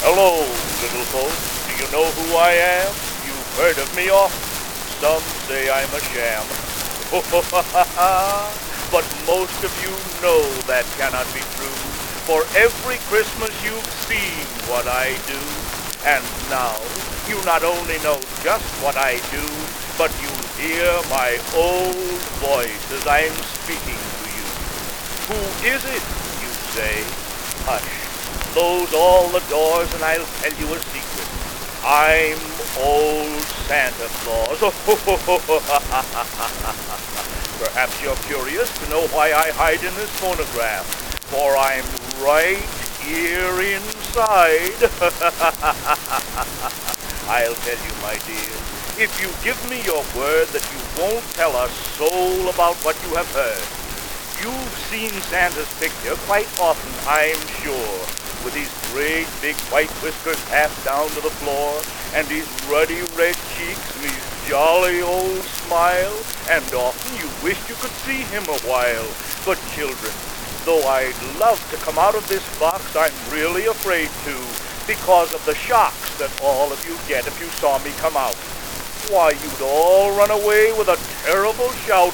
Hello, little folks. Do you know who I am? You've heard of me often. Some say I'm a sham. But most of you know that cannot be true. For every Christmas you've seen what I do. And now you not only know just what I do, but you'll hear my old voice as I'm speaking to you. Who is it, you say? Hush. Close all the doors and I'll tell you a secret. I'm old Santa Claus. Perhaps you're curious to know why I hide in this phonograph, for I'm right here inside. I'll tell you, my dear, if you give me your word that you won't tell a soul about what you have heard. You've seen Santa's picture quite often, I'm sure, with his great big white whiskers half down to the floor, and his ruddy red cheeks and his jolly old smile, and often you wished you could see him a while. But children, though I'd love to come out of this box, I'm really afraid to, because of the shocks that all of you get if you saw me come out. Why, you'd all run away with a terrible shout.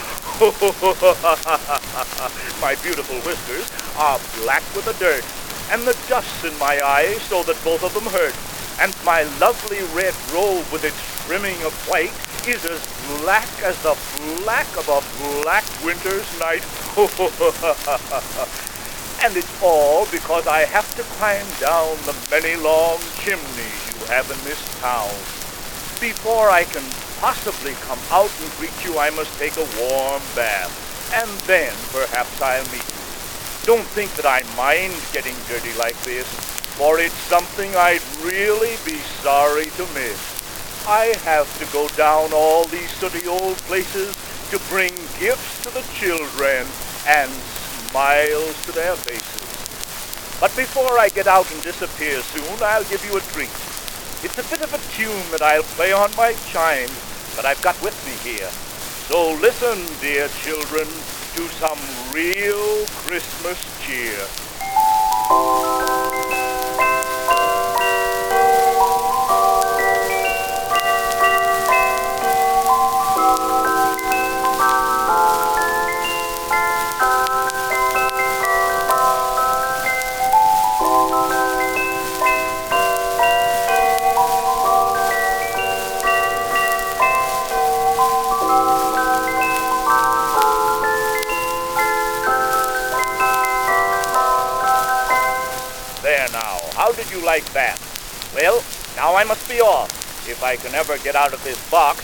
My beautiful whiskers are black with the dirt, and the dust's in my eyes so that both of them hurt. And my lovely red robe with its trimming of white is as black as the black of a black winter's night. And it's all because I have to climb down the many long chimneys you have in this town. Before I can possibly come out and greet you, I must take a warm bath, and then perhaps I'll meet you. Don't think that I mind getting dirty like this, for it's something I'd really be sorry to miss. I have to go down all these sooty old places to bring gifts to the children and smiles to their faces. But before I get out and disappear soon, I'll give you a treat. It's a bit of a tune that I'll play on my chimes that I've got with me here. So listen, dear children, to some real Christmas cheer. There now, how did you like that? Well, now I must be off, if I can ever get out of this box.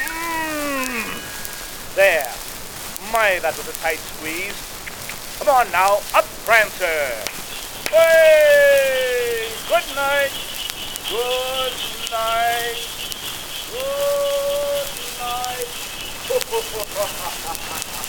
There. My, that was a tight squeeze. Come on now, up, Prancer. Hey! Good night. Good night. Good night.